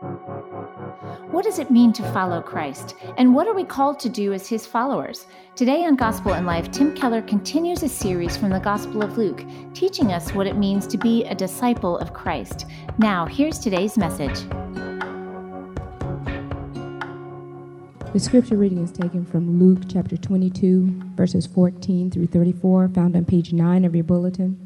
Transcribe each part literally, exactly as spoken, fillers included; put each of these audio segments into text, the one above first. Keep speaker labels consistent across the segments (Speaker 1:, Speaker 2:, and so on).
Speaker 1: What does it mean to follow Christ? And what are we called to do as his followers? Today on Gospel in Life, Tim Keller continues a series from the Gospel of Luke, teaching us what it means to be a disciple of Christ. Now, here's today's message.
Speaker 2: The scripture reading is taken from Luke chapter twenty-two, verses fourteen through thirty-four, found on page nine of your bulletin.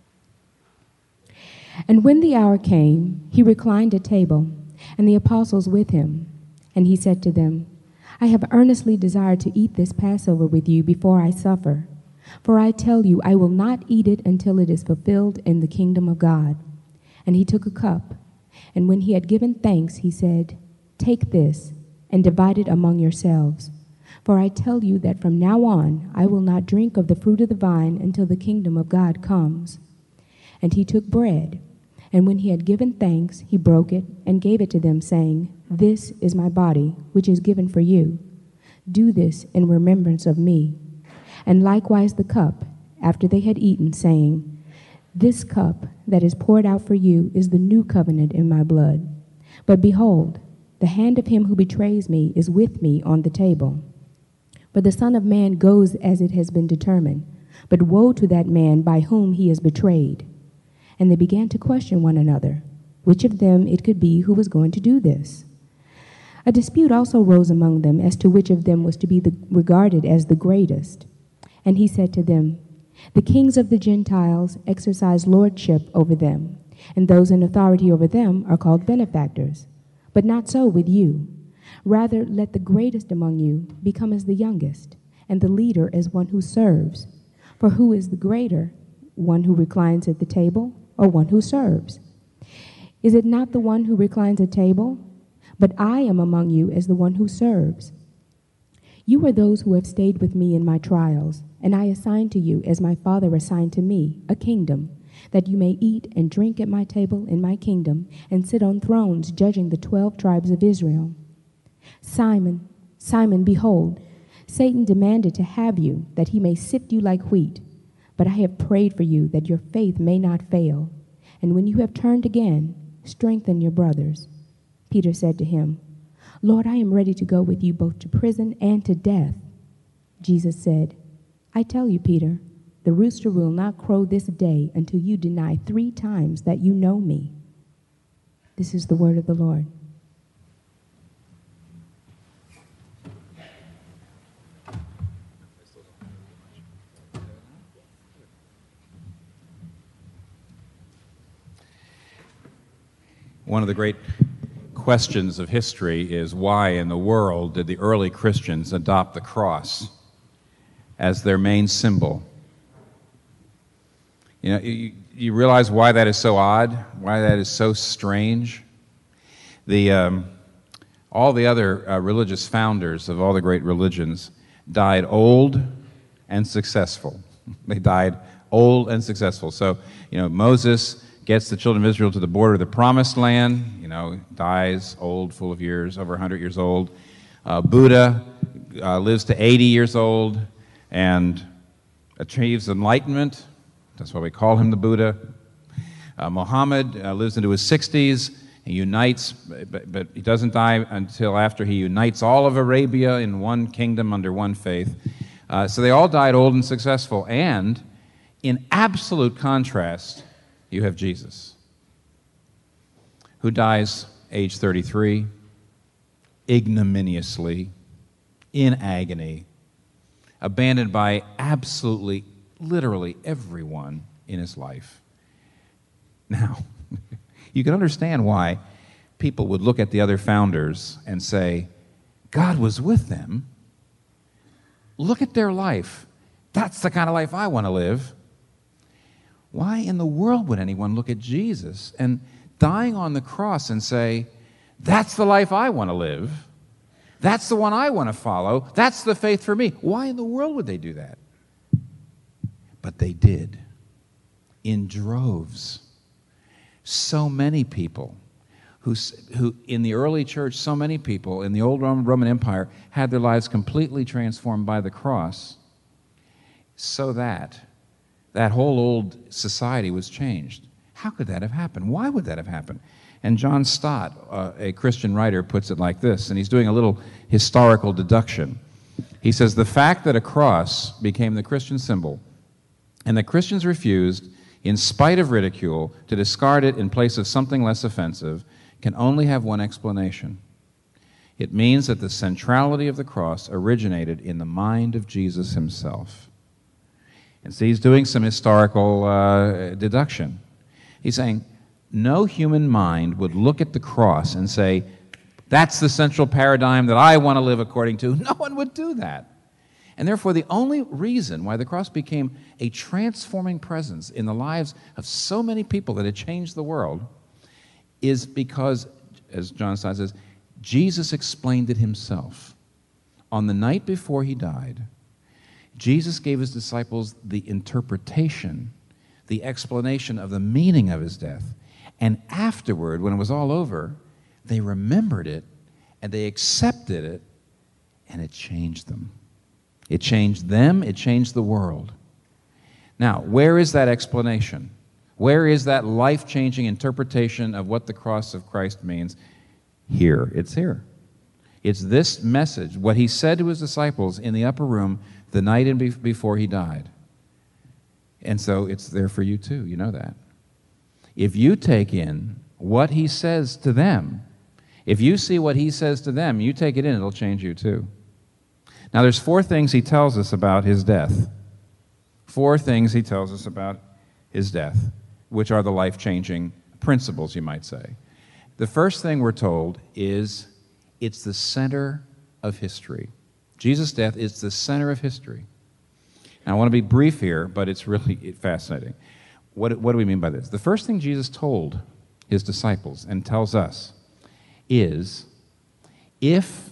Speaker 2: And when the hour came, he reclined at table, and the apostles with him. And he said to them, I have earnestly desired to eat this Passover with you before I suffer. For I tell you, I will not eat it until it is fulfilled in the kingdom of God. And he took a cup, and when he had given thanks, he said, Take this, and divide it among yourselves. For I tell you that from now on I will not drink of the fruit of the vine until the kingdom of God comes. And he took bread, and when he had given thanks, he broke it and gave it to them, saying, This is my body, which is given for you. Do this in remembrance of me. And likewise the cup, after they had eaten, saying, This cup that is poured out for you is the new covenant in my blood. But behold, the hand of him who betrays me is with me on the table. For the Son of Man goes as it has been determined, but woe to that man by whom he is betrayed. And they began to question one another, which of them it could be who was going to do this. A dispute also rose among them as to which of them was to be the, regarded as the greatest. And he said to them, The kings of the Gentiles exercise lordship over them, and those in authority over them are called benefactors. But not so with you. Rather, let the greatest among you become as the youngest, and the leader as one who serves. For who is the greater, one who reclines at the table, or one who serves? Is it not the one who reclines at table? But I am among you as the one who serves. You are those who have stayed with me in my trials, and I assign to you, as my Father assigned to me, a kingdom, that you may eat and drink at my table in my kingdom, and sit on thrones judging the twelve tribes of Israel. Simon, Simon, behold, Satan demanded to have you, that he may sift you like wheat. But I have prayed for you that your faith may not fail. And when you have turned again, strengthen your brothers. Peter said to him, Lord, I am ready to go with you both to prison and to death. Jesus said, I tell you, Peter, the rooster will not crow this day until you deny three times that you know me. This is the word of the Lord.
Speaker 3: One of the great questions of history is why in the world did the early Christians adopt the cross as their main symbol? You know, you, you realize why that is so odd, why that is so strange? The, um, all the other uh, religious founders of all the great religions died old and successful. They died old and successful. So, you know, Moses gets the children of Israel to the border of the Promised Land, you know, dies old, full of years, over one hundred years old. Uh, Buddha uh, lives to eighty years old and achieves enlightenment. That's why we call him the Buddha. Uh, Muhammad uh, lives into his sixties. He unites, but, but he doesn't die until after he unites all of Arabia in one kingdom under one faith. Uh, so they all died old and successful. And in absolute contrast, you have Jesus, who dies age thirty-three, ignominiously, in agony, abandoned by absolutely, literally everyone in his life. Now, you can understand why people would look at the other founders and say, God was with them. Look at their life. That's the kind of life I want to live. Why in the world would anyone look at Jesus and dying on the cross and say, that's the life I want to live, that's the one I want to follow, that's the faith for me? Why in the world would they do that? But they did, in droves. So many people who, who in the early church, so many people in the old Roman, Roman Empire had their lives completely transformed by the cross, so that that whole old society was changed. How could that have happened? Why would that have happened? And John Stott, uh, a Christian writer, puts it like this, and he's doing a little historical deduction. He says, the fact that a cross became the Christian symbol, and that Christians refused, in spite of ridicule, to discard it in place of something less offensive, can only have one explanation. It means that the centrality of the cross originated in the mind of Jesus himself. And so he's doing some historical uh, deduction. He's saying, no human mind would look at the cross and say, that's the central paradigm that I want to live according to. No one would do that. And therefore, the only reason why the cross became a transforming presence in the lives of so many people that it changed the world is because, as John Stott says, Jesus explained it himself. On the night before he died, Jesus gave his disciples the interpretation, the explanation of the meaning of his death. And afterward, when it was all over, they remembered it, and they accepted it, and it changed them. It changed them, it changed the world. Now, where is that explanation? Where is that life-changing interpretation of what the cross of Christ means? Here. It's here. It's this message, what he said to his disciples in the upper room the night in be- before he died. And so it's there for you too, you know that. If you take in what he says to them, if you see what he says to them, you take it in, it'll change you too. Now there's four things he tells us about his death. Four things he tells us about his death, which are the life-changing principles, you might say. The first thing we're told is it's the center of history. Jesus' death is the center of history. Now I want to be brief here, but it's really fascinating. What, what do we mean by this? The first thing Jesus told his disciples and tells us is, if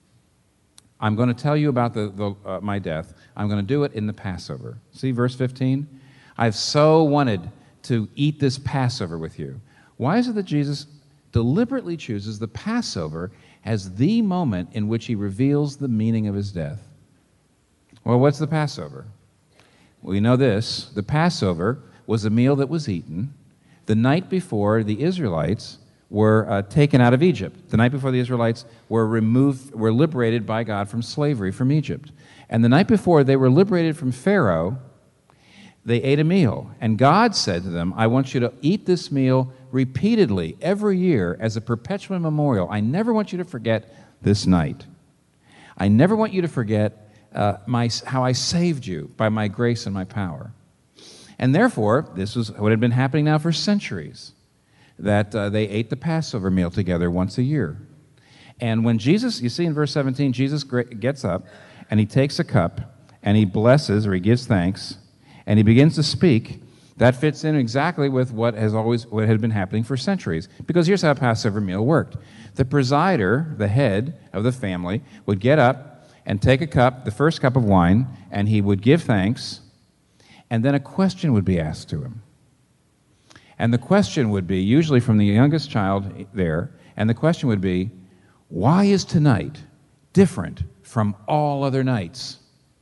Speaker 3: I'm going to tell you about the, the, uh, my death, I'm going to do it in the Passover. See verse fifteen? I've so wanted to eat this Passover with you. Why is it that Jesus deliberately chooses the Passover as the moment in which he reveals the meaning of his death? Well, what's the Passover? We know this. The Passover was a meal that was eaten the night before the Israelites were uh, taken out of Egypt. The night before the Israelites were removed, were liberated by God from slavery from Egypt. And the night before they were liberated from Pharaoh, they ate a meal. And God said to them, I want you to eat this meal repeatedly every year as a perpetual memorial. I never want you to forget this night. I never want you to forget uh, my, how I saved you by my grace and my power. And therefore, this was what had been happening now for centuries, that uh, they ate the Passover meal together once a year. And when Jesus, you see in verse seventeen, Jesus gets up and he takes a cup and he blesses, or he gives thanks, and he begins to speak. That fits in exactly with what has always what had been happening for centuries. Because here's how a Passover meal worked. The presider, the head of the family, would get up and take a cup, the first cup of wine, and he would give thanks, and then a question would be asked to him. And the question would be, usually from the youngest child there, and the question would be, why is tonight different from all other nights?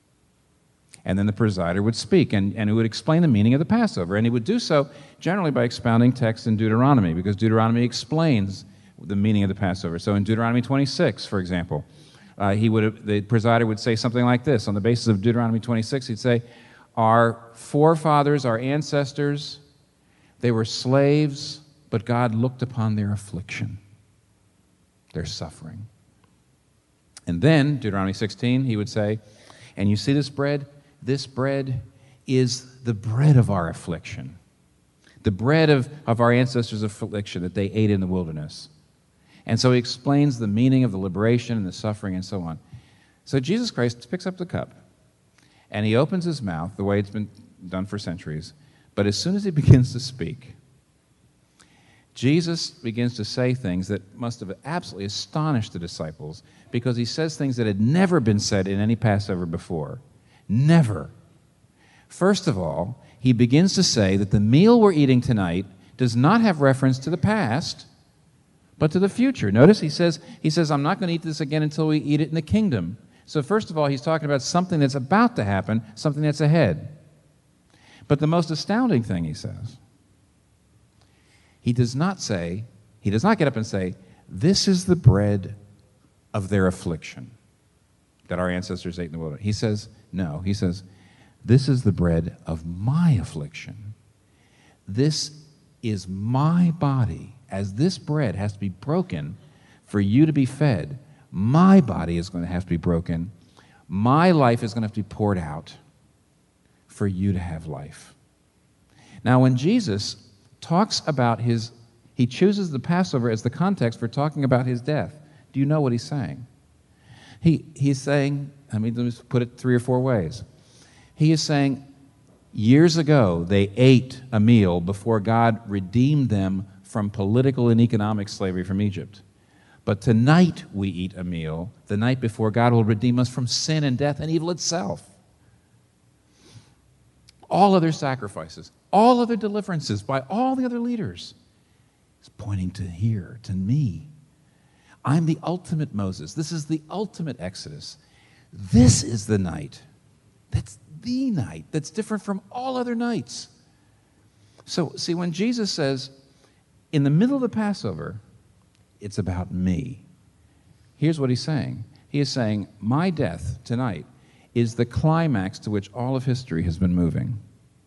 Speaker 3: And then the presider would speak, and, and he would explain the meaning of the Passover. And he would do so generally by expounding text in Deuteronomy, because Deuteronomy explains the meaning of the Passover. So in Deuteronomy twenty-six, for example, uh, he would the presider would say something like this. On the basis of Deuteronomy twenty-six, he'd say, our forefathers, our ancestors, they were slaves, but God looked upon their affliction, their suffering. And then, Deuteronomy sixteen, he would say, and you see this bread? This bread is the bread of our affliction, the bread of, of our ancestors' affliction that they ate in the wilderness. And so he explains the meaning of the liberation and the suffering and so on. So Jesus Christ picks up the cup, and he opens his mouth the way it's been done for centuries. But as soon as he begins to speak, Jesus begins to say things that must have absolutely astonished the disciples, because he says things that had never been said in any Passover before. Never. First of all, he begins to say that the meal we're eating tonight does not have reference to the past, but to the future. Notice he says, he says, I'm not going to eat this again until we eat it in the kingdom. So first of all, he's talking about something that's about to happen, something that's ahead. But the most astounding thing he says, he does not say, He does not get up and say, this is the bread of their affliction that our ancestors ate in the wilderness. He says, no, he says, this is the bread of my affliction. This is my body. As this bread has to be broken for you to be fed, my body is going to have to be broken. My life is going to have to be poured out for you to have life. Now, when Jesus talks about his, he chooses the Passover as the context for talking about his death. Do you know what he's saying? He, he's saying, I mean, let me put it three or four ways. He is saying, years ago, they ate a meal before God redeemed them from political and economic slavery from Egypt. But tonight we eat a meal, the night before God will redeem us from sin and death and evil itself. All other sacrifices, all other deliverances by all the other leaders is pointing to here, to me. I'm the ultimate Moses. This is the ultimate Exodus. This is the night. That's the night that's different from all other nights. So, see, when Jesus says, in the middle of the Passover, it's about me. Here's what he's saying. He is saying, my death tonight is the climax to which all of history has been moving.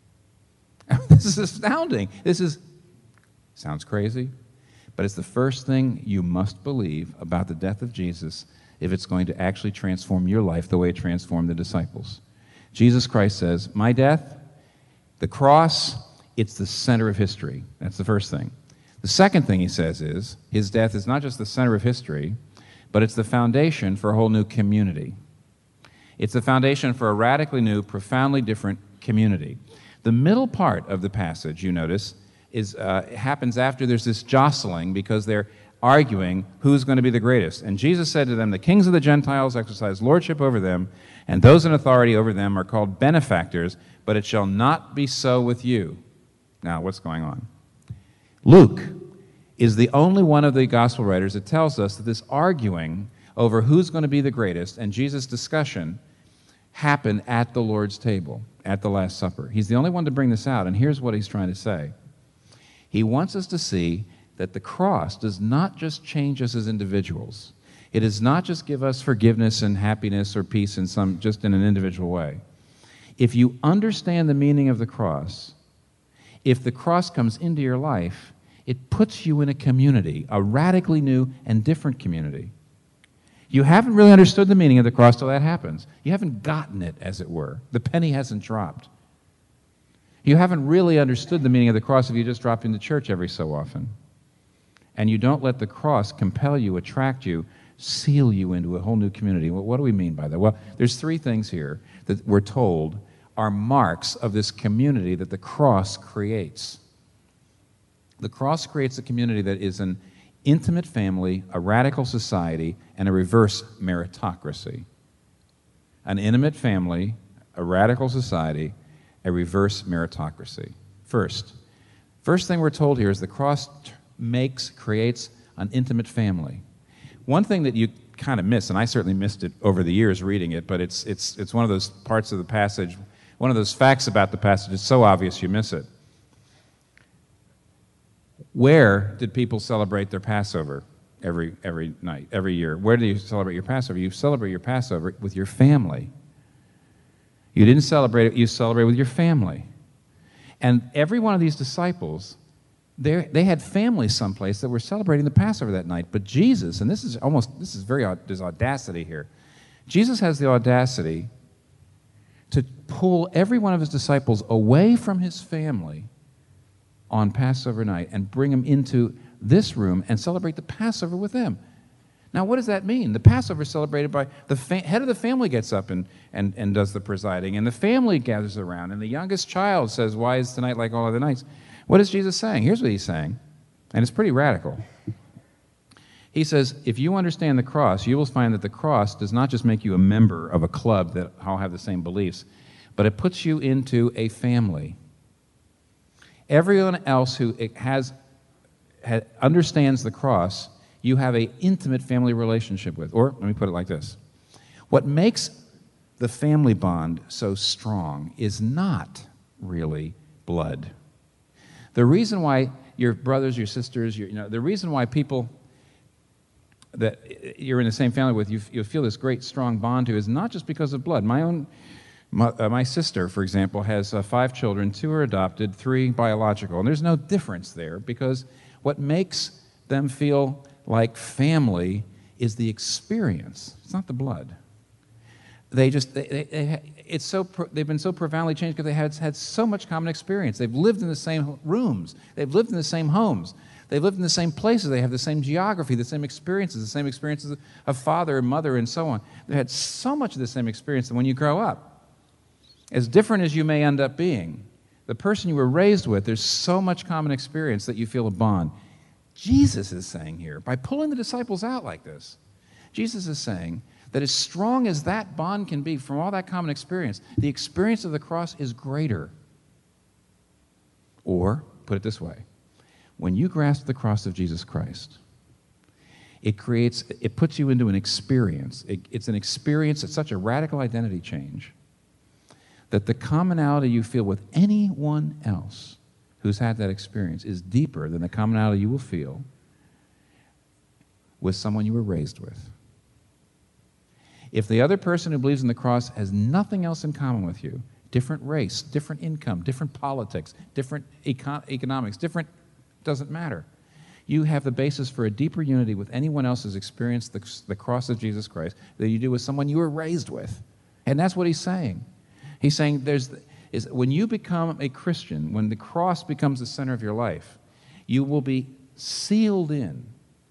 Speaker 3: This is astounding. This is, sounds crazy, but it's the first thing you must believe about the death of Jesus if it's going to actually transform your life the way it transformed the disciples. Jesus Christ says, my death, the cross, it's the center of history. That's the first thing. The second thing he says is, his death is not just the center of history, but it's the foundation for a whole new community. It's the foundation for a radically new, profoundly different community. The middle part of the passage, you notice, is uh, happens after there's this jostling because they're arguing who's going to be the greatest. And Jesus said to them, the kings of the Gentiles exercise lordship over them, and those in authority over them are called benefactors, but it shall not be so with you. Now, what's going on? Luke is the only one of the gospel writers that tells us that this arguing over who's going to be the greatest and Jesus' discussion happened at the Lord's table, at the Last Supper. He's the only one to bring this out, and here's what he's trying to say. He wants us to see that the cross does not just change us as individuals. It does not just give us forgiveness and happiness or peace in some, just in an individual way. If you understand the meaning of the cross, if the cross comes into your life, it puts you in a community, a radically new and different community. You haven't really understood the meaning of the cross till that happens. You haven't gotten it, as it were. The penny hasn't dropped. You haven't really understood the meaning of the cross if you just drop into church every so often. And you don't let the cross compel you, attract you, seal you into a whole new community. Well, what do we mean by that? Well, there's three things here that we're told are marks of this community that the cross creates. The cross creates a community that is an intimate family, a radical society, and a reverse meritocracy. An intimate family, a radical society, a reverse meritocracy. First, first thing we're told here is the cross t- makes, creates an intimate family. One thing that you kind of miss, and I certainly missed it over the years reading it, but it's, it's, it's one of those parts of the passage, one of those facts about the passage, it's so obvious you miss it. Where did people celebrate their Passover every, every night, every year? Where do you celebrate your Passover? You celebrate your Passover with your family. You didn't celebrate it, you celebrate with your family. And every one of these disciples, they had families someplace that were celebrating the Passover that night. But Jesus, and this is almost, this is very, there's audacity here. Jesus has the audacity to pull every one of his disciples away from his family on Passover night and bring them into this room and celebrate the Passover with them. Now, what does that mean? The Passover is celebrated by the fa- head of the family gets up and, and, and does the presiding, and the family gathers around, and the youngest child says, why is tonight like all other nights? What is Jesus saying? Here's what he's saying, and it's pretty radical. He says, if you understand the cross, you will find that the cross does not just make you a member of a club that all have the same beliefs, but it puts you into a family. Everyone else who has, has understands the cross, you have an intimate family relationship with. Or, let me put it like this. What makes the family bond so strong is not really blood. The reason why your brothers, your sisters, your, you know, the reason why people that you're in the same family with, you, you feel this great, strong bond to, is not just because of blood. My own, my, uh, my sister, for example, has uh, five children. Two are adopted, three biological. And there's no difference there, because what makes them feel like family is the experience. It's not the blood. They just, they, they, they, it's so, they've been so profoundly changed because they had had so much common experience. They've lived in the same rooms. They've lived in the same homes. They've lived in the same places. They have the same geography, the same experiences, the same experiences of father and mother and so on. They had so much of the same experience that when you grow up, as different as you may end up being, the person you were raised with, there's so much common experience that you feel a bond. Jesus is saying here, by pulling the disciples out like this, Jesus is saying that as strong as that bond can be from all that common experience, the experience of the cross is greater. Or, put it this way, when you grasp the cross of Jesus Christ, it creates, it puts you into an experience. It, it's an experience, it's such a radical identity change that the commonality you feel with anyone else who's had that experience is deeper than the commonality you will feel with someone you were raised with. If the other person who believes in the cross has nothing else in common with you, different race, different income, different politics, different econ- economics, different, doesn't matter. You have the basis for a deeper unity with anyone else who's experienced the, the cross of Jesus Christ than you do with someone you were raised with. And that's what he's saying. He's saying there's, is when you become a Christian, when the cross becomes the center of your life, you will be sealed in,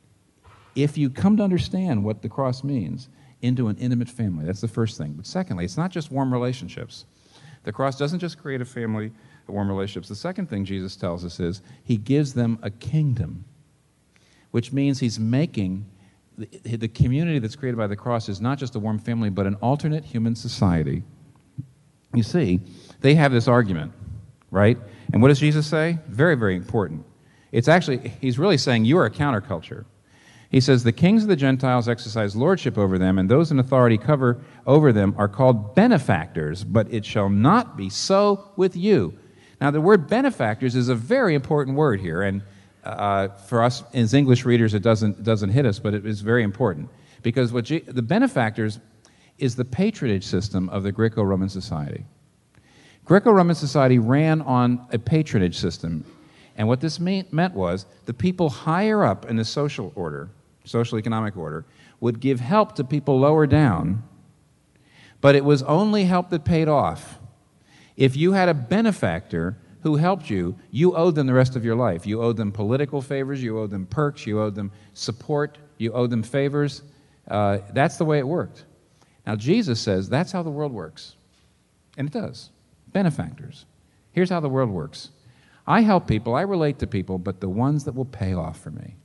Speaker 3: if you come to understand what the cross means, into an intimate family. That's the first thing. But secondly, it's not just warm relationships. The cross doesn't just create a family of warm relationships. The second thing Jesus tells us is he gives them a kingdom, which means he's making the, the community that's created by the cross is not just a warm family, but an alternate human society. You see, they have this argument, right? And what does Jesus say? Very, very important. It's actually, he's really saying you are a counterculture. He says, the kings of the Gentiles exercise lordship over them, and those in authority cover over them are called benefactors, but it shall not be so with you. Now, the word benefactors is a very important word here, and uh, for us as English readers, it doesn't, doesn't hit us, but it is very important. Because what G- the benefactors is the patronage system of the Greco-Roman society. Greco-Roman society ran on a patronage system, and what this mean, meant was the people higher up in the social order, social economic order, would give help to people lower down, but it was only help that paid off. If you had a benefactor who helped you, you owed them the rest of your life. You owed them political favors, you owed them perks, you owed them support, you owed them favors. Uh, that's the way it worked. Now, Jesus says that's how the world works. And it does. Benefactors. Here's how the world works. I help people, I relate to people, but the ones that will pay off for me.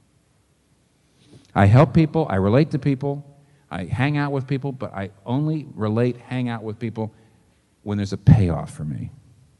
Speaker 3: I help people, I relate to people, I hang out with people, but I only relate, hang out with people when there's a payoff for me.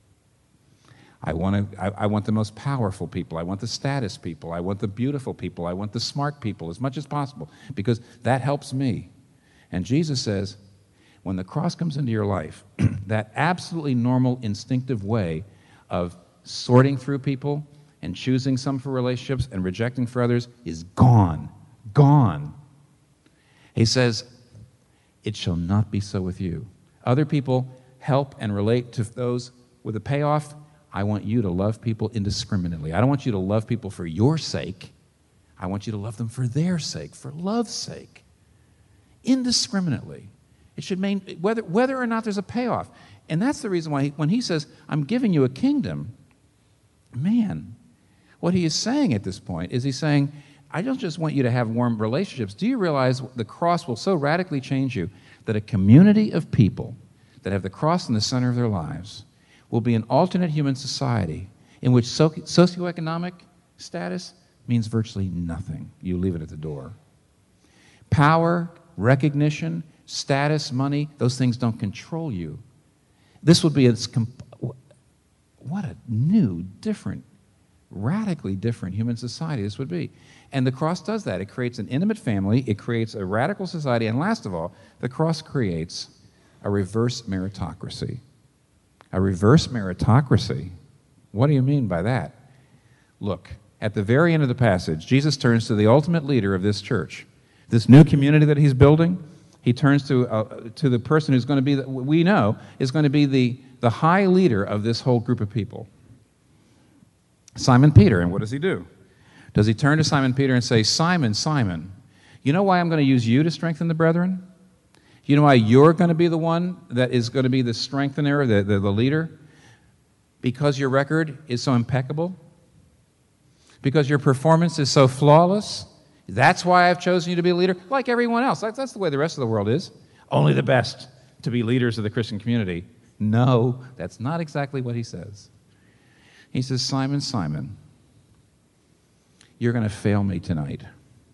Speaker 3: I want to. I, I want the most powerful people. I want the status people. I want the beautiful people. I want the smart people as much as possible because that helps me. And Jesus says, when the cross comes into your life, that absolutely normal, instinctive way of sorting through people and choosing some for relationships and rejecting for others is gone. Gone. He says, it shall not be so with you. Other people help and relate to those with a payoff. I want you to love people indiscriminately. I don't want you to love people for your sake. I want you to love them for their sake, for love's sake. Indiscriminately. It should mean whether, whether or not there's a payoff. And that's the reason why he, when he says, I'm giving you a kingdom, man, what he is saying at this point is he's saying, I don't just want you to have warm relationships. Do you realize the cross will so radically change you that a community of people that have the cross in the center of their lives will be an alternate human society in which so- socioeconomic status means virtually nothing. You leave it at the door. Power, recognition, status, money, those things don't control you. This would be a, what a new, different, radically different human society this would be. And the cross does that. It creates an intimate family, it creates a radical society, and last of all, the cross creates a reverse meritocracy. A reverse meritocracy? What do you mean by that? Look, at the very end of the passage, Jesus turns to the ultimate leader of this church, this new community that he's building. He turns to uh, to the person who's going to be, the, we know, is going to be the, the high leader of this whole group of people, Simon Peter. And what does he do? Does he turn to Simon Peter and say, Simon, Simon, you know why I'm going to use you to strengthen the brethren? You know why you're going to be the one that is going to be the strengthener, the, the, the leader? Because your record is so impeccable? Because your performance is so flawless? That's why I've chosen you to be a leader, like everyone else. That's, that's the way the rest of the world is. Only the best to be leaders of the Christian community. No, that's not exactly what he says. He says, Simon, Simon, you're going to fail me tonight.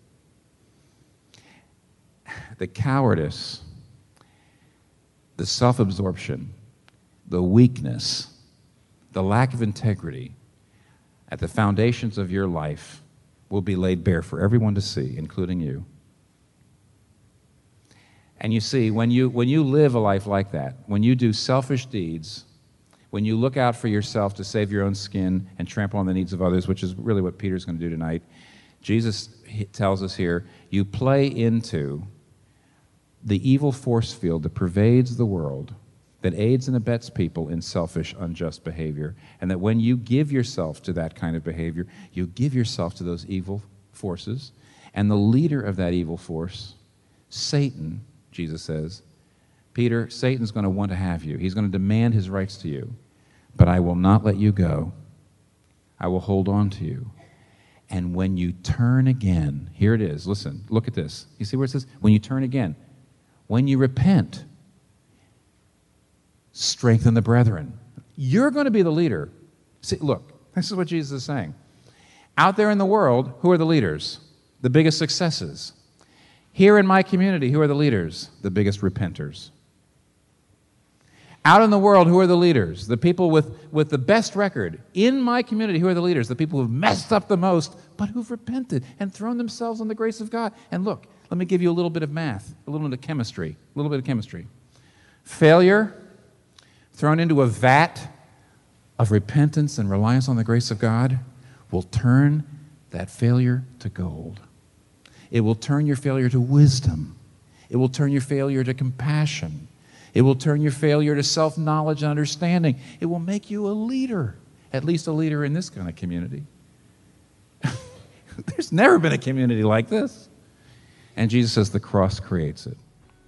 Speaker 3: The cowardice, the self-absorption, the weakness, the lack of integrity at the foundations of your life will be laid bare for everyone to see, including you. And you see, when you, when you live a life like that, when you do selfish deeds, when you look out for yourself to save your own skin and trample on the needs of others, which is really what Peter's going to do tonight, Jesus tells us here, you play into the evil force field that pervades the world, that aids and abets people in selfish, unjust behavior, and that when you give yourself to that kind of behavior, you give yourself to those evil forces, and the leader of that evil force, Satan, Jesus says, Peter, Satan's going to want to have you. He's going to demand his rights to you, but I will not let you go. I will hold on to you. And when you turn again, here it is, listen, look at this. You see where it says, when you turn again, when you repent, strengthen the brethren. You're going to be the leader. See, look, this is what Jesus is saying. Out there in the world, who are the leaders? The biggest successes. Here in my community, who are the leaders? The biggest repenters. Out in the world, who are the leaders? The people with, with the best record. In my community, who are the leaders? The people who've messed up the most, but who've repented and thrown themselves on the grace of God. And look, let me give you a little bit of math, a little bit of chemistry, a little bit of chemistry. Failure thrown into a vat of repentance and reliance on the grace of God will turn that failure to gold. It will turn your failure to wisdom. It will turn your failure to compassion. It will turn your failure to self-knowledge and understanding. It will make you a leader, at least a leader in this kind of community. There's never been a community like this. And Jesus says the cross creates it.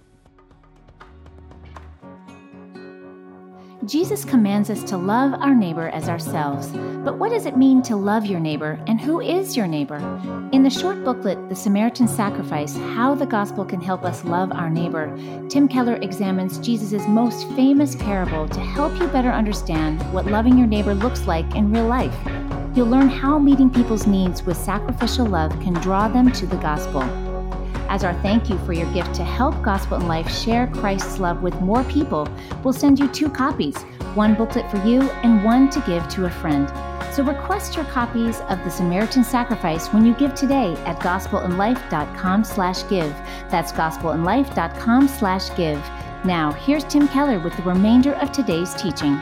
Speaker 1: Jesus commands us to love our neighbor as ourselves. But what does it mean to love your neighbor, and who is your neighbor? In the short booklet, The Samaritan Sacrifice, How the Gospel Can Help Us Love Our Neighbor, Tim Keller examines Jesus' most famous parable to help you better understand what loving your neighbor looks like in real life. You'll learn how meeting people's needs with sacrificial love can draw them to the gospel. As our thank you for your gift to help Gospel in Life share Christ's love with more people, we'll send you two copies, one booklet for you and one to give to a friend. So request your copies of The Samaritan Sacrifice when you give today at gospelinlife.com slash give. That's gospelinlife.com slash give. Now, here's Tim Keller with the remainder of today's teaching.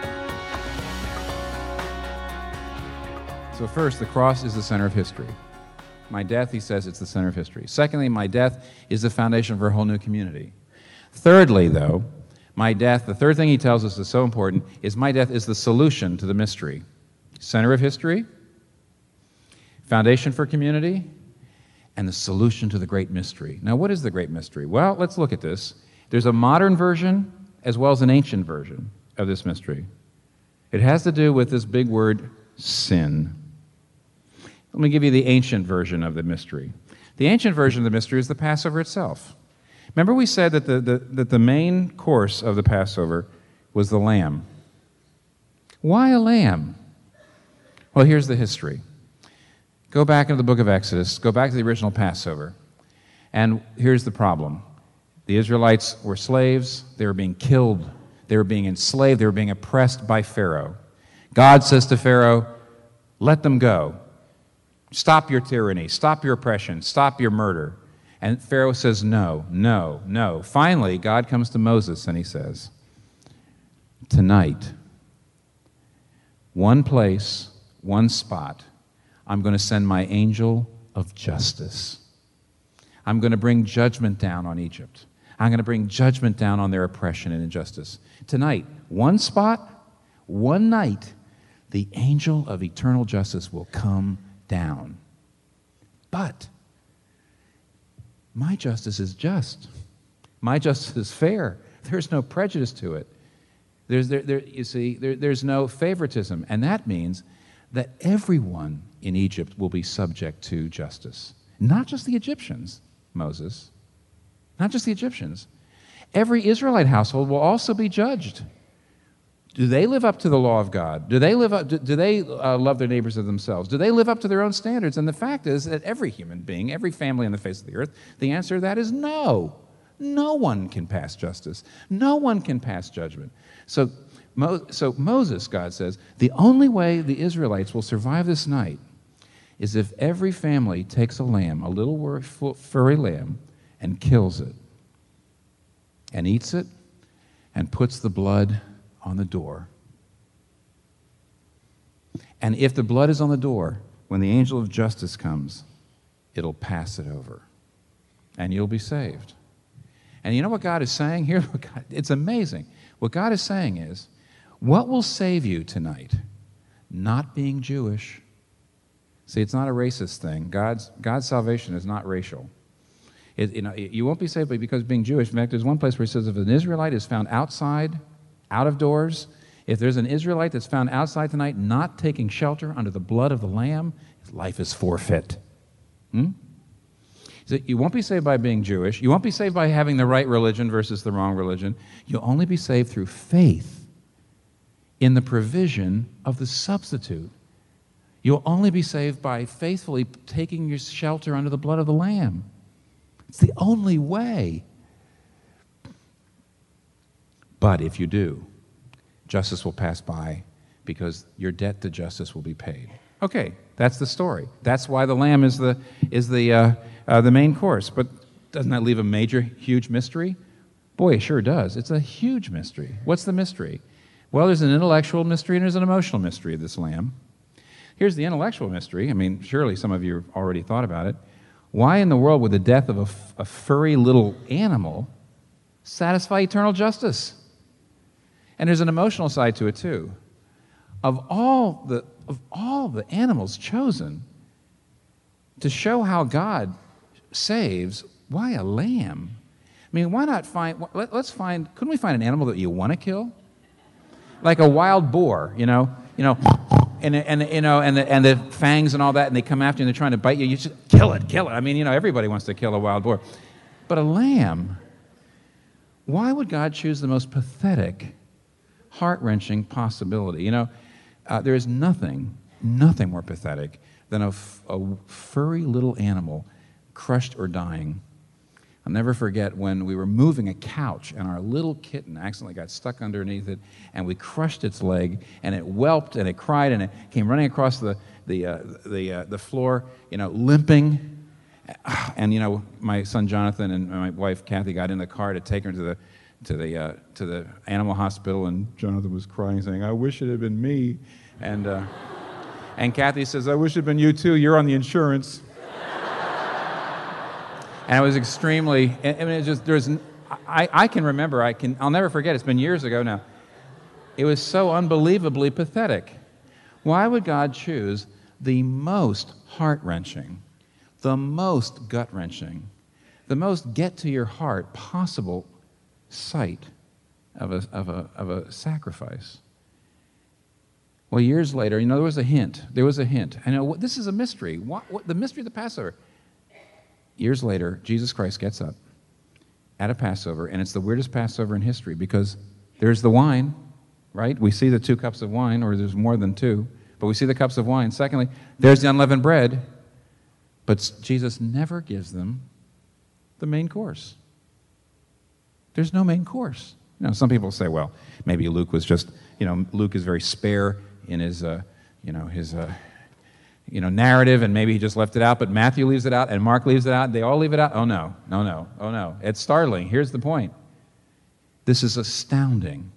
Speaker 3: So first, the cross is the center of history. My death, he says, it's the center of history. Secondly, my death is the foundation for a whole new community. Thirdly, though, my death, the third thing he tells us is so important, is my death is the solution to the mystery. Center of history, foundation for community, and the solution to the great mystery. Now, what is the great mystery? Well, let's look at this. There's a modern version as well as an ancient version of this mystery. It has to do with this big word, sin. Let me give you the ancient version of the mystery. The ancient version of the mystery is the Passover itself. Remember we said that the, the, that the main course of the Passover was the lamb. Why a lamb? Well, here's the history. Go back into the book of Exodus. Go back to the original Passover. And here's the problem. The Israelites were slaves. They were being killed. They were being enslaved. They were being oppressed by Pharaoh. God says to Pharaoh, let them go. Stop your tyranny. Stop your oppression. Stop your murder. And Pharaoh says, no, no, no. Finally, God comes to Moses and he says, tonight, one place, one spot, I'm going to send my angel of justice. I'm going to bring judgment down on Egypt. I'm going to bring judgment down on their oppression and injustice. Tonight, one spot, one night, the angel of eternal justice will come down. But my justice is just. My justice is fair. There's no prejudice to it. There's, there, there, you see, there, there's no favoritism. And that means that everyone in Egypt will be subject to justice. Not just the Egyptians, Moses. Not just the Egyptians. Every Israelite household will also be judged. Do they live up to the law of God? Do they live up? Do, do they uh, love their neighbors as themselves? Do they live up to their own standards? And the fact is that every human being, every family on the face of the earth, the answer to that is no. No one can pass justice. No one can pass judgment. So, Mo- so Moses, God says, the only way the Israelites will survive this night is if every family takes a lamb, a little furry lamb, and kills it, and eats it, and puts the blood on the door. And if the blood is on the door, when the angel of justice comes, it'll pass it over, and you'll be saved. And you know what God is saying here? It's amazing. What God is saying is, what will save you tonight? Not being Jewish. See, it's not a racist thing. God's, God's salvation is not racial. It, you know, you won't be saved because of being Jewish. In fact, there's one place where he says if an Israelite is found outside, out of doors, if there's an Israelite that's found outside tonight not taking shelter under the blood of the Lamb, his life is forfeit. Hmm? So you won't be saved by being Jewish. You won't be saved by having the right religion versus the wrong religion. You'll only be saved through faith in the provision of the substitute. You'll only be saved by faithfully taking your shelter under the blood of the Lamb. It's the only way. But if you do, justice will pass by because your debt to justice will be paid. Okay, that's the story. That's why the lamb is the is the uh, uh, the main course. But doesn't that leave a major, huge mystery? Boy, it sure does. It's a huge mystery. What's the mystery? Well, there's an intellectual mystery and there's an emotional mystery of this lamb. Here's the intellectual mystery. I mean, surely some of you have already thought about it. Why in the world would the death of a, f- a furry little animal satisfy eternal justice? And there's an emotional side to it too. Of all the of all the animals chosen to show how God saves, why a lamb? I mean, why not find? Let, let's find. Couldn't we find an animal that you want to kill, like a wild boar? You know, you know, and and you know, and the and the fangs and all that, and they come after you and they're trying to bite you. You just kill it, kill it. I mean, you know, everybody wants to kill a wild boar, but a lamb. Why would God choose the most pathetic, heart-wrenching possibility? You know, uh, there is nothing, nothing more pathetic than a, f- a furry little animal crushed or dying. I'll never forget when we were moving a couch and our little kitten accidentally got stuck underneath it and we crushed its leg and it whelped and it cried and it came running across the the uh, the uh, the floor, you know, limping. And you know, my son Jonathan and my wife Kathy got in the car to take her to the to the uh, to the animal hospital, and Jonathan was crying, saying, "I wish it had been me." And uh, and Kathy says, "I wish it had been you too. You're on the insurance." And it was extremely. I mean, it just there's. I I can remember. I can. I'll never forget. It's been years ago now. It was so unbelievably pathetic. Why would God choose the most heart-wrenching, the most gut-wrenching, the most get-to-your-heart possible sight of a, of, a, of a sacrifice? Well, years later, you know, there was a hint. There was a hint. I know, this is a mystery. What, what, the mystery of the Passover. Years later, Jesus Christ gets up at a Passover, and it's the weirdest Passover in history because there's the wine, right? We see the two cups of wine, or there's more than two, but we see the cups of wine. Secondly, there's the unleavened bread, but Jesus never gives them the main course. There's no main course. You know, some people say, well, maybe Luke was just, you know, Luke is very spare in his, uh, you know, his, uh, you know, narrative, and maybe he just left it out, but Matthew leaves it out, and Mark leaves it out. They all leave it out. Oh, no, no, no, oh, no. It's startling. Here's the point. This is astounding.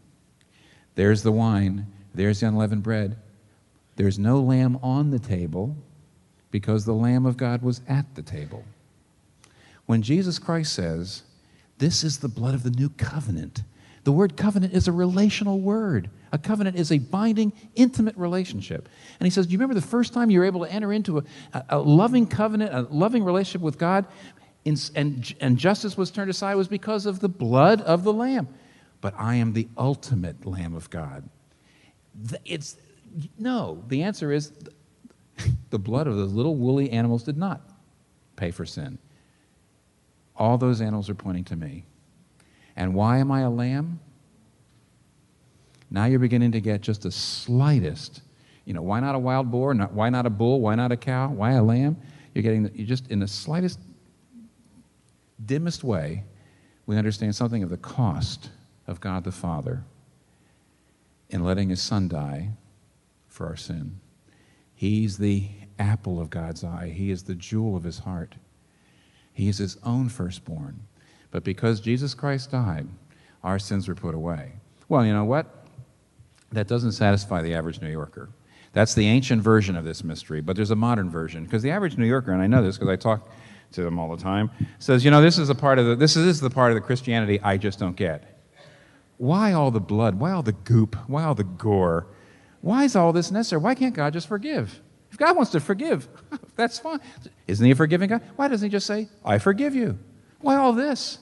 Speaker 3: There's the wine. There's the unleavened bread. There's no lamb on the table. because the Lamb of God was at the table. When Jesus Christ says, this is the blood of the new covenant, the word covenant is a relational word. A covenant is a binding, intimate relationship. And he says, do you remember the first time you were able to enter into a, a, a loving covenant, a loving relationship with God, in, and, and justice was turned aside was because of the blood of the Lamb. But I am the ultimate Lamb of God. It's, no, the answer is the blood of those little woolly animals did not pay for sin. All those animals are pointing to me. And why am I a lamb? Now you're beginning to get just the slightest, you know, why not a wild boar? Not, why not a bull? Why not a cow? Why a lamb? You're getting, you're just in the slightest, dimmest way, we understand something of the cost of God the Father in letting his Son die for our sin. He's the apple of God's eye. He is the jewel of his heart. He is his own firstborn. But because Jesus Christ died, our sins were put away. Well, you know what? That doesn't satisfy the average New Yorker. That's the ancient version of this mystery, but there's a modern version. Because the average New Yorker, and I know this because I talk to them all the time, says, you know, this is a part of the this is, this is the part of the Christianity I just don't get. Why all the blood? Why all the goop? Why all the gore? Why is all this necessary? Why can't God just forgive? If God wants to forgive, that's fine. Isn't he a forgiving God? Why doesn't he just say, I forgive you? Why all this?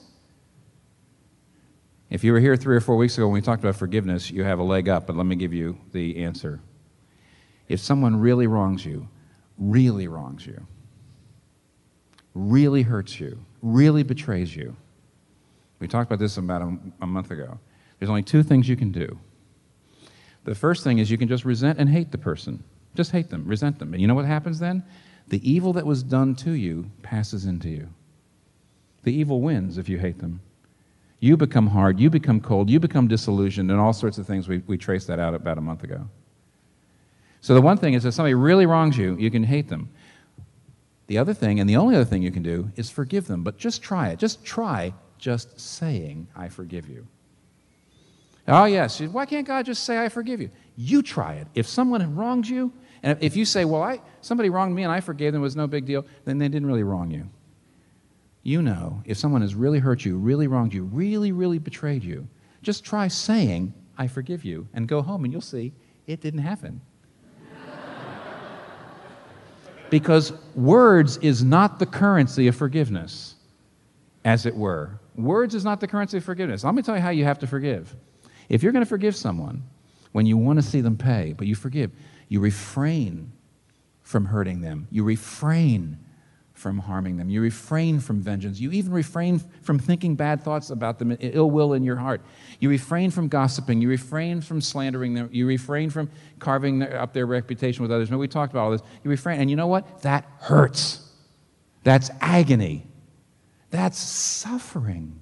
Speaker 3: If you were here three or four weeks ago when we talked about forgiveness, you have a leg up, but let me give you the answer. If someone really wrongs you, really wrongs you, really hurts you, really betrays you, we talked about this about a, a month ago, there's only two things you can do. The first thing is you can just resent and hate the person. Just hate them, resent them. And you know what happens then? The evil that was done to you passes into you. The evil wins if you hate them. You become hard, you become cold, you become disillusioned, and all sorts of things. We, we traced that out about a month ago. So the one thing is if somebody really wrongs you, you can hate them. The other thing, and the only other thing you can do, is forgive them. But just try it. Just try just saying, I forgive you. Oh, yes. Why can't God just say, I forgive you? You try it. If someone wrongs you, and if you say, well, I somebody wronged me and I forgave them, it was no big deal, then they didn't really wrong you. You know, if someone has really hurt you, really wronged you, really, really betrayed you, just try saying, I forgive you, and go home and you'll see it didn't happen. Because words is not the currency of forgiveness, as it were. Words is not the currency of forgiveness. Let me tell you how you have to forgive. If you're going to forgive someone, when you want to see them pay, but you forgive, you refrain from hurting them. You refrain from harming them. You refrain from vengeance. You even refrain from thinking bad thoughts about them, ill will in your heart. You refrain from gossiping. You refrain from slandering them. You refrain from carving their, up their reputation with others. Remember, we talked about all this. You refrain, and you know what? That hurts. That's agony. That's suffering.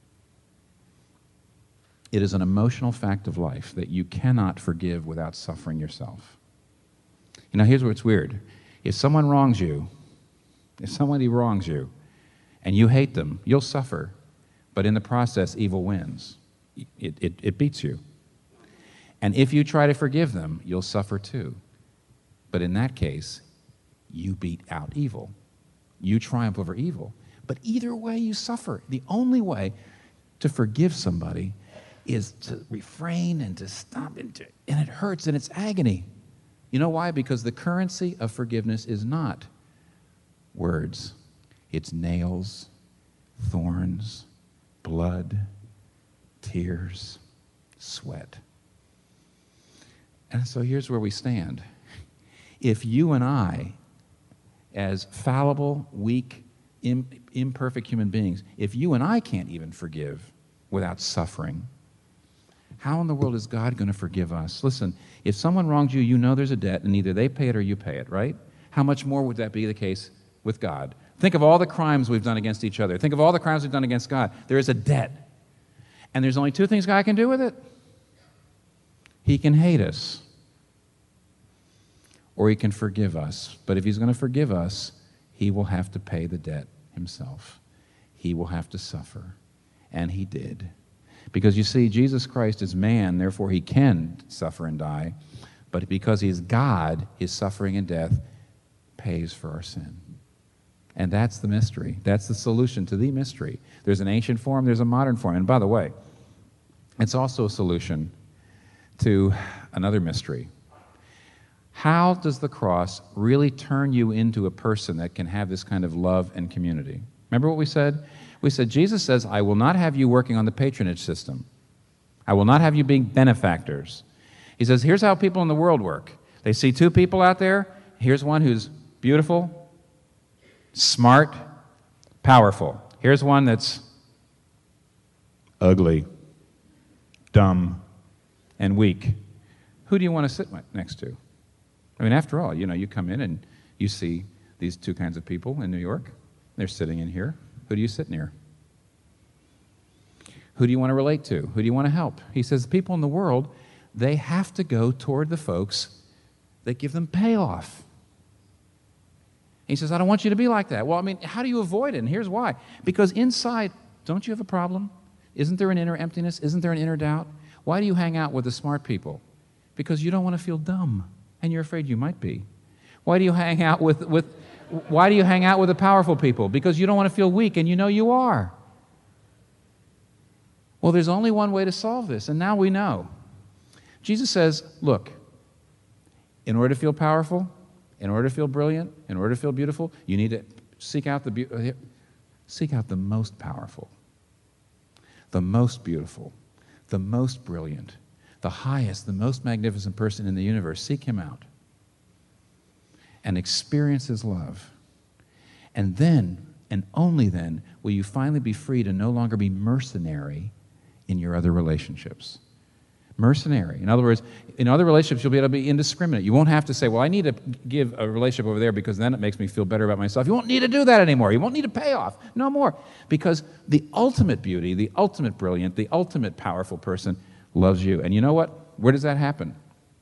Speaker 3: It is an emotional fact of life that you cannot forgive without suffering yourself. You know, here's where it's weird. If someone wrongs you, if somebody wrongs you, and you hate them, you'll suffer. But in the process, evil wins. It, it, it beats you. And if you try to forgive them, you'll suffer too. But in that case, you beat out evil. You triumph over evil. But either way, you suffer. The only way to forgive somebody is to refrain and to stop, and, to, and it hurts and it's agony. You know why? Because the currency of forgiveness is not words. It's nails, thorns, blood, tears, sweat. And so here's where we stand. If you and I, as fallible, weak, im- imperfect human beings, if you and I can't even forgive without suffering, how in the world is God going to forgive us? Listen, if someone wrongs you, you know there's a debt, and either they pay it or you pay it, right? How much more would that be the case with God? Think of all the crimes we've done against each other. Think of all the crimes we've done against God. There is a debt. And there's only two things God can do with it. He can hate us, or he can forgive us. But if he's going to forgive us, he will have to pay the debt himself. He will have to suffer. And he did. Because you see, Jesus Christ is man, therefore he can suffer and die. But because he is God, his suffering and death pays for our sin. And that's the mystery. That's the solution to the mystery. There's an ancient form, there's a modern form. And by the way, it's also a solution to another mystery. How does the cross really turn you into a person that can have this kind of love and community? Remember what we said? We said, Jesus says, I will not have you working on the patronage system. I will not have you being benefactors. He says, here's how people in the world work. They see two people out there. Here's one who's beautiful, smart, powerful. Here's one that's ugly, dumb, and weak. Who do you want to sit next to? I mean, after all, you know, you come in and you see these two kinds of people in New York. They're sitting in here. Who do you sit near? Who do you want to relate to? Who do you want to help? He says the people in the world, they have to go toward the folks that give them payoff. He says, I don't want you to be like that. Well, I mean, how do you avoid it? And here's why. Because inside, don't you have a problem? Isn't there an inner emptiness? Isn't there an inner doubt? Why do you hang out with the smart people? Because you don't want to feel dumb, and you're afraid you might be. Why do you hang out with, with why do you hang out with the powerful people? Because you don't want to feel weak, and you know you are. Well, there's only one way to solve this, and now we know. Jesus says, look, in order to feel powerful, in order to feel brilliant, in order to feel beautiful, you need to seek out the be- seek out the most powerful, the most beautiful, the most brilliant, the highest, the most magnificent person in the universe. Seek him out and experience his love. And then, and only then, will you finally be free to no longer be mercenary in your other relationships. Mercenary. In other words, in other relationships, you'll be able to be indiscriminate. You won't have to say, well, I need to give a relationship over there because then it makes me feel better about myself. You won't need to do that anymore. You won't need a payoff. No more. Because the ultimate beauty, the ultimate brilliant, the ultimate powerful person loves you. And you know what? Where does that happen?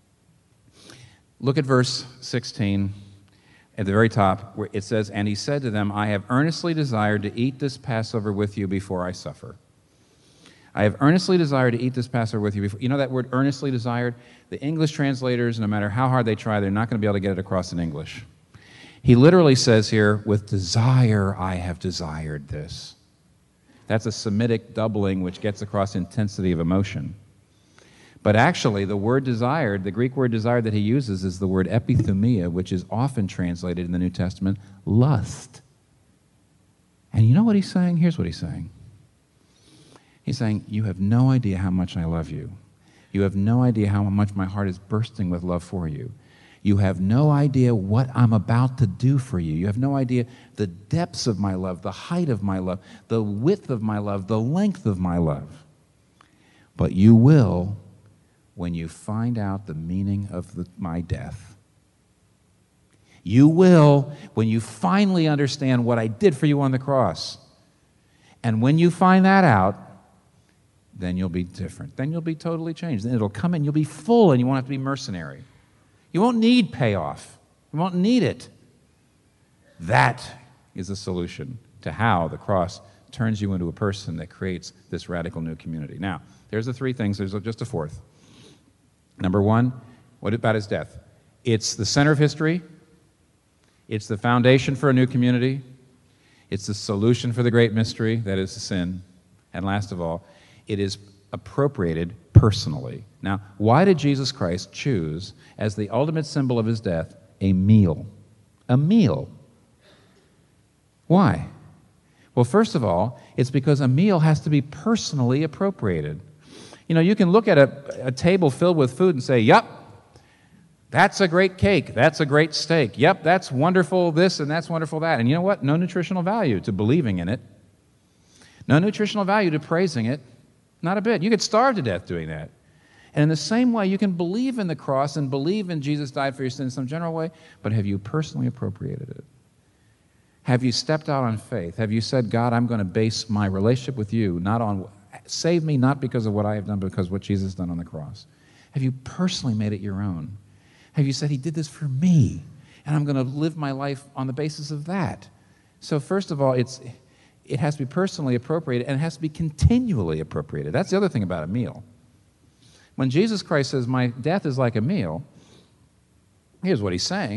Speaker 3: Look at verse sixteen at the very top where it says, and he said to them, I have earnestly desired to eat this Passover with you before I suffer. I have earnestly desired to eat this Passover with you before. You know that word earnestly desired? The English translators, no matter how hard they try, they're not going to be able to get it across in English. He literally says here, with desire I have desired this. That's a Semitic doubling which gets across intensity of emotion. But actually, the word desired, the Greek word desired that he uses is the word epithumia, which is often translated in the New Testament, lust. And you know what he's saying? Here's what he's saying. He's saying, you have no idea how much I love you. You have no idea how much my heart is bursting with love for you. You have no idea what I'm about to do for you. You have no idea the depths of my love, the height of my love, the width of my love, the length of my love. But you will when you find out the meaning of the, my death. You will when you finally understand what I did for you on the cross. And when you find that out, then you'll be different. Then you'll be totally changed. Then it'll come in, you'll be full, and you won't have to be mercenary. You won't need payoff. You won't need it. That is the solution to how the cross turns you into a person that creates this radical new community. Now, there's the three things. There's just a fourth. Number one, what about his death? It's the center of history. It's the foundation for a new community. It's the solution for the great mystery, that is sin. And last of all, it is appropriated personally. Now, why did Jesus Christ choose, as the ultimate symbol of his death, a meal? A meal. Why? Well, first of all, it's because a meal has to be personally appropriated. You know, you can look at a, a table filled with food and say, yep, that's a great cake, that's a great steak, yep, that's wonderful this and that's wonderful that. And you know what? No nutritional value to believing in it. No nutritional value to praising it. Not a bit. You could starve to death doing that. And in the same way, you can believe in the cross and believe in Jesus died for your sins in some general way, but have you personally appropriated it? Have you stepped out on faith? Have you said, God, I'm going to base my relationship with you, not on, save me not because of what I have done, but because of what Jesus has done on the cross? Have you personally made it your own? Have you said, he did this for me, and I'm going to live my life on the basis of that? So first of all, it's... it has to be personally appropriated, and it has to be continually appropriated. That's the other thing about a meal. When Jesus Christ says, my death is like a meal, here's what he's saying.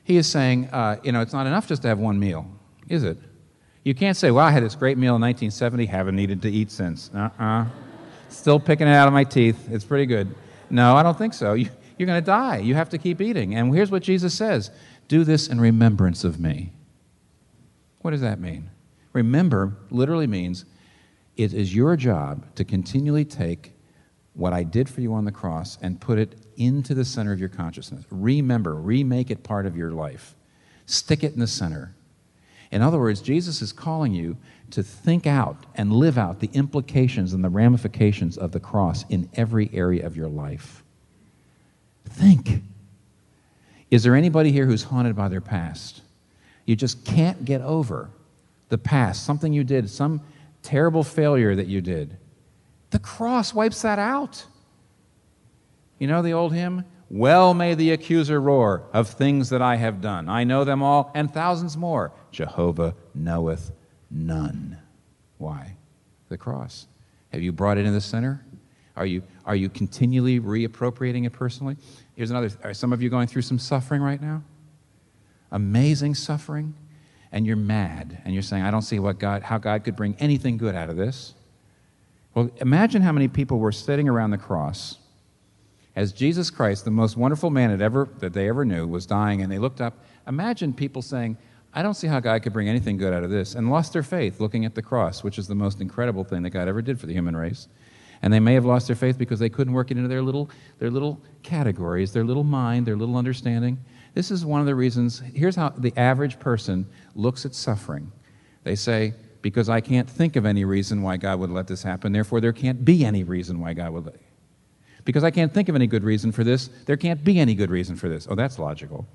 Speaker 3: He is saying, uh, you know, it's not enough just to have one meal, is it? You can't say, well, I had this great meal in nineteen seventy, haven't needed to eat since. Uh-uh. Still picking it out of my teeth. It's pretty good. No, I don't think so. You, you're going to die. You have to keep eating. And here's what Jesus says. Do this in remembrance of me. What does that mean? Remember literally means it is your job to continually take what I did for you on the cross and put it into the center of your consciousness. Remember, remake it part of your life. Stick it in the center. In other words, Jesus is calling you to think out and live out the implications and the ramifications of the cross in every area of your life. Think. Is there anybody here who's haunted by their past? You just can't get over the past, something you did, some terrible failure that you did. The cross wipes that out. You know the old hymn? Well may the accuser roar of things that I have done. I know them all and thousands more. Jehovah knoweth none. Why? The cross. Have you brought it in the center? Are you, are you continually reappropriating it personally? Here's another. Are some of you going through some suffering right now? Amazing suffering? And you're mad, and you're saying, I don't see what God, how God could bring anything good out of this. Well, imagine how many people were sitting around the cross as Jesus Christ, the most wonderful man that, ever, that they ever knew, was dying, and they looked up. Imagine people saying, I don't see how God could bring anything good out of this, and lost their faith looking at the cross, which is the most incredible thing that God ever did for the human race. And they may have lost their faith because they couldn't work it into their little, their little categories, their little mind, their little understanding. This is one of the reasons. Here's how the average person looks at suffering. They say, because I can't think of any reason why God would let this happen, therefore there can't be any reason why God would let it. Because I can't think of any good reason for this, there can't be any good reason for this. Oh, that's logical.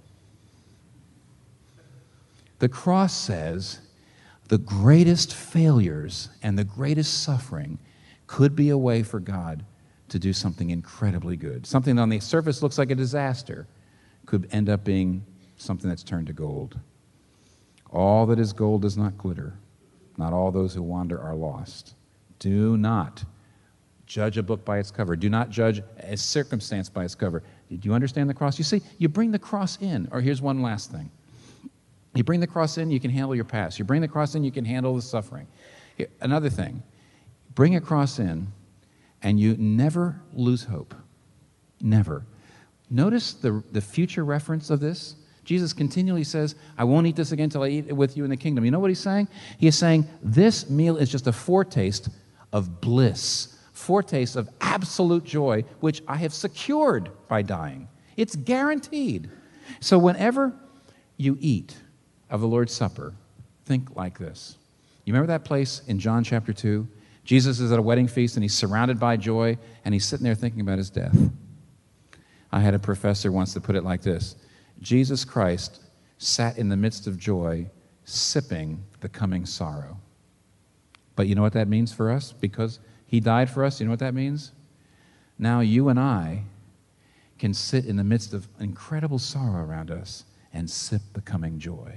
Speaker 3: The cross says the greatest failures and the greatest suffering could be a way for God to do something incredibly good. Something that on the surface looks like a disaster could end up being something that's turned to gold. All that is gold does not glitter. Not all those who wander are lost. Do not judge a book by its cover. Do not judge a circumstance by its cover. Do you understand the cross? You see, you bring the cross in. Or here's one last thing. You bring the cross in, you can handle your past. You bring the cross in, you can handle the suffering. Here, another thing. Bring a cross in, and you never lose hope. Never. Notice the, the future reference of this. Jesus continually says, I won't eat this again until I eat it with you in the kingdom. You know what he's saying? He is saying, this meal is just a foretaste of bliss, foretaste of absolute joy, which I have secured by dying. It's guaranteed. So whenever you eat of the Lord's Supper, think like this. You remember that place in John chapter two? Jesus is at a wedding feast, and he's surrounded by joy, and he's sitting there thinking about his death. I had a professor once that put it like this. Jesus Christ sat in the midst of joy, sipping the coming sorrow. But you know what that means for us? Because he died for us, you know what that means? Now you and I can sit in the midst of incredible sorrow around us and sip the coming joy.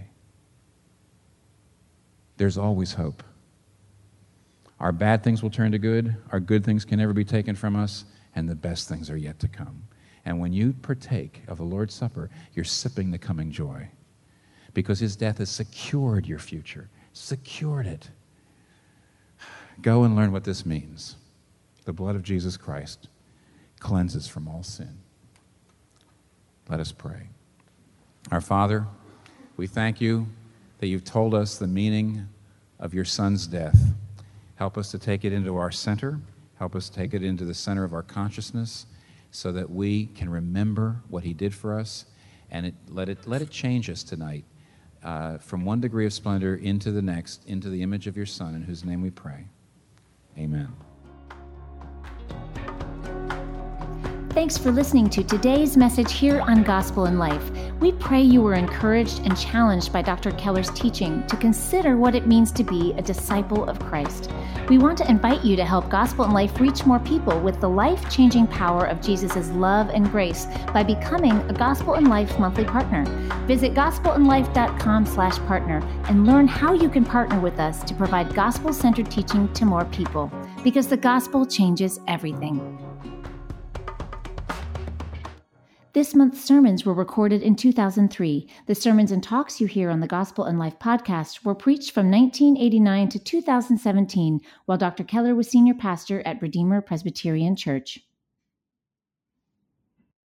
Speaker 3: There's always hope. Our bad things will turn to good, our good things can never be taken from us, and the best things are yet to come. And when you partake of the Lord's Supper, you're sipping the coming joy because his death has secured your future, secured it. Go and learn what this means. The blood of Jesus Christ cleanses from all sin. Let us pray. Our Father, we thank you that you've told us the meaning of your Son's death. Help us to take it into our center. Help us take it into the center of our consciousness, so that we can remember what he did for us, and it, let it let it change us tonight uh, from one degree of splendor into the next, into the image of your Son, in whose name we pray. Amen.
Speaker 1: Thanks for listening to today's message here on Gospel in Life. We pray you were encouraged and challenged by Doctor Keller's teaching to consider what it means to be a disciple of Christ. We want to invite you to help Gospel in Life reach more people with the life-changing power of Jesus' love and grace by becoming a Gospel in Life monthly partner. Visit gospelinlife.com slash partner and learn how you can partner with us to provide gospel-centered teaching to more people, because the gospel changes everything. This month's sermons were recorded in two thousand three. The sermons and talks you hear on the Gospel in Life podcast were preached from nineteen eighty-nine to two thousand seventeen while Doctor Keller was senior pastor at Redeemer Presbyterian Church.